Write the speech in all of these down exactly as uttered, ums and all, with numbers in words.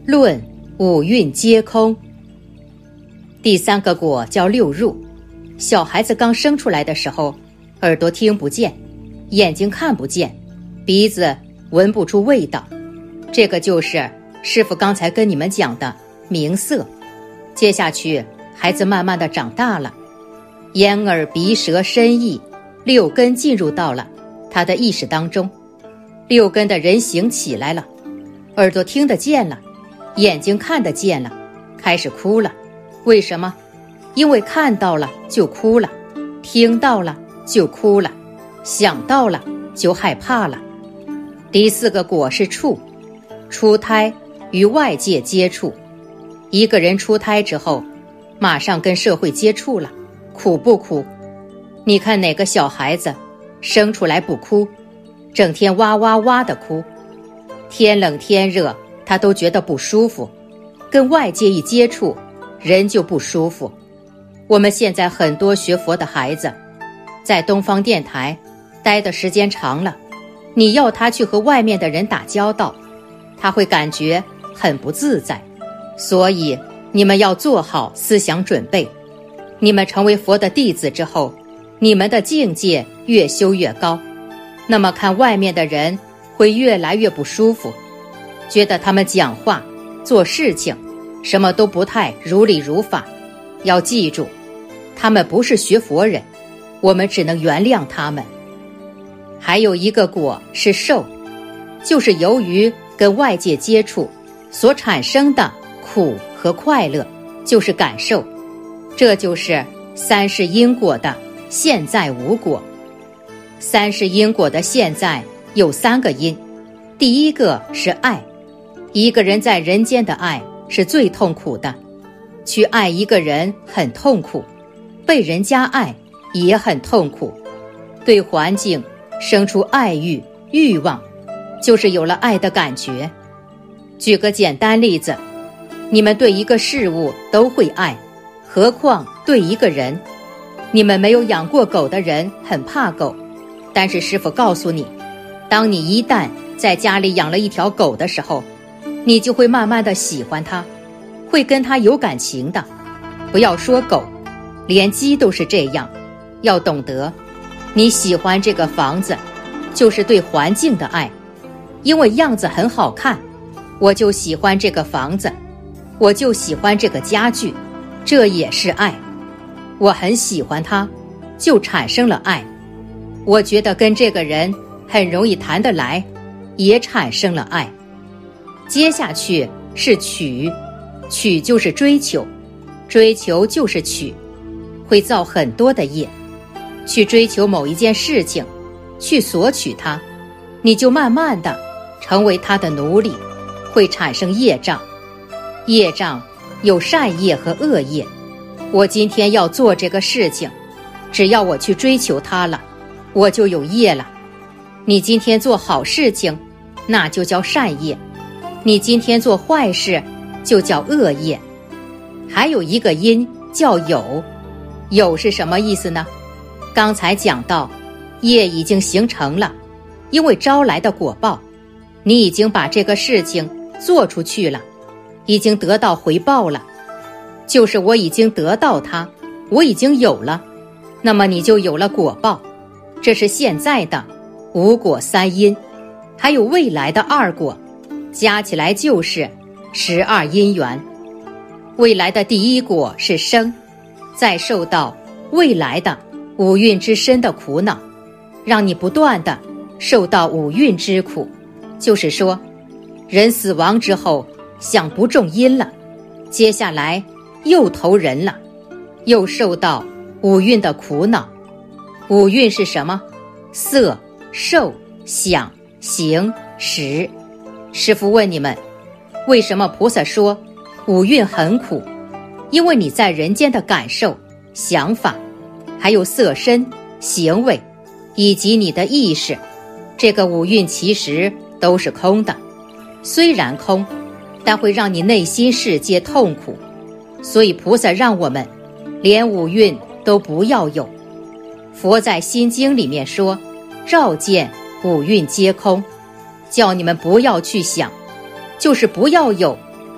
论五蕴皆空。第三个果叫六入。小孩子刚生出来的时候，耳朵听不见，眼睛看不见，鼻子闻不出味道，这个就是师父刚才跟你们讲的名色。接下去孩子慢慢的长大了，眼耳鼻舌身意六根进入到了他的意识当中，六根的人形起来了，耳朵听得见了，眼睛看得见了，开始哭了。为什么？因为看到了就哭了，听到了就哭了，想到了就害怕了。第四个果是触，出胎与外界接触。一个人出胎之后，马上跟社会接触了，苦不苦？你看哪个小孩子生出来不哭，整天哇哇哇的哭，天冷天热他都觉得不舒服，跟外界一接触人就不舒服。我们现在很多学佛的孩子在东方电台待的时间长了，你要他去和外面的人打交道，他会感觉很不自在。所以你们要做好思想准备，你们成为佛的弟子之后，你们的境界越修越高，那么看外面的人会越来越不舒服，觉得他们讲话做事情什么都不太如理如法。要记住，他们不是学佛人，我们只能原谅他们。还有一个果是受，就是由于跟外界接触所产生的苦和快乐，就是感受。这就是三世因果的现在无果。三世因果的现在有三个因，第一个是爱。一个人在人间的爱是最痛苦的，去爱一个人很痛苦，被人家爱也很痛苦，对环境生出爱欲欲望，就是有了爱的感觉。举个简单例子，你们对一个事物都会爱，何况对一个人？你们没有养过狗的人很怕狗，但是师父告诉你，当你一旦在家里养了一条狗的时候，你就会慢慢的喜欢它，会跟它有感情的。不要说狗，连鸡都是这样。要懂得，你喜欢这个房子，就是对环境的爱，因为样子很好看，我就喜欢这个房子，我就喜欢这个家具，这也是爱。我很喜欢它，就产生了爱。我觉得跟这个人很容易谈得来，也产生了爱。接下去是取，取就是追求，追求就是取，会造很多的业。去追求某一件事情，去索取它，你就慢慢的成为它的奴隶，会产生业障。业障有善业和恶业。我今天要做这个事情，只要我去追求它了，我就有业了。你今天做好事情，那就叫善业；你今天做坏事，就叫恶业。还有一个因叫有，有是什么意思呢？刚才讲到，业已经形成了，因为招来的果报，你已经把这个事情做出去了，已经得到回报了。就是我已经得到它，我已经有了，那么你就有了果报。这是现在的五果三因，还有未来的二果，加起来就是十二因缘。未来的第一果是生，再受到未来的五蕴之身的苦恼，让你不断的受到五蕴之苦。就是说，人死亡之后想不种因了，接下来又投人了，又受到五蕴的苦恼。五蕴是什么？色、受、想、行、识。师父问你们，为什么菩萨说五蕴很苦？因为你在人间的感受、想法，还有色身、行为，以及你的意识，这个五蕴其实都是空的。虽然空，但会让你内心世界痛苦。所以菩萨让我们连五蕴都不要有。佛在心经里面说，照见五蕴皆空，叫你们不要去想，就是不要有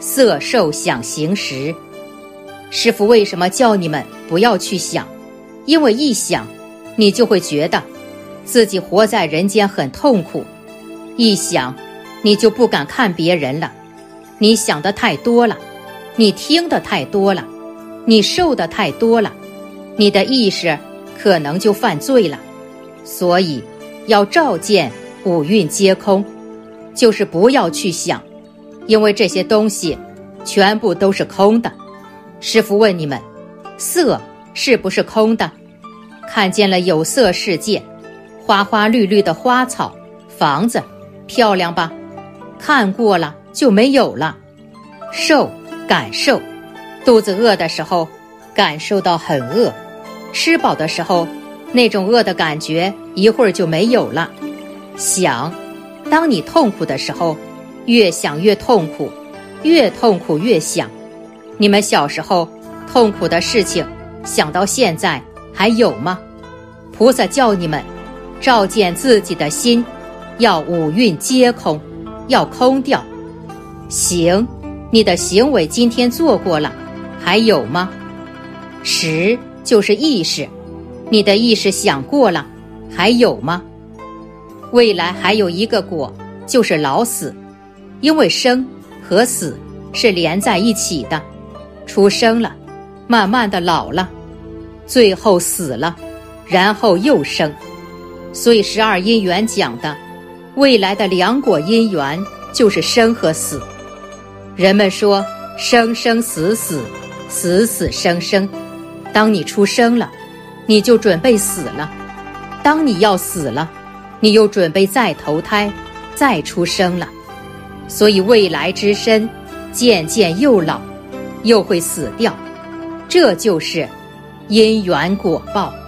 色受想行识。师父为什么叫你们不要去想？因为一想，你就会觉得自己活在人间很痛苦，一想，你就不敢看别人了。你想的太多了，你听的太多了，你受的太多了，你的意识可能就犯罪了。所以要照见五蕴皆空，就是不要去想，因为这些东西全部都是空的。师父问你们，色是不是空的？看见了有色世界，花花绿绿的花草、房子，漂亮吧？看过了就没有了。受，感受，肚子饿的时候感受到很饿，吃饱的时候那种饿的感觉一会儿就没有了。想，当你痛苦的时候，越想越痛苦，越痛苦越想。你们小时候痛苦的事情想到现在还有吗？菩萨叫你们照见自己的心，要五蕴皆空，要空掉。行，你的行为今天做过了，还有吗？识就是意识，你的意识想过了，还有吗？未来还有一个果，就是老死，因为生和死是连在一起的。出生了，慢慢的老了，最后死了，然后又生。所以十二因缘讲的未来的两果因缘就是生和死。人们说生生死死，死死生生，当你出生了，你就准备死了；当你要死了，你又准备再投胎，再出生了。所以未来之身渐渐又老，又会死掉，这就是因缘果报。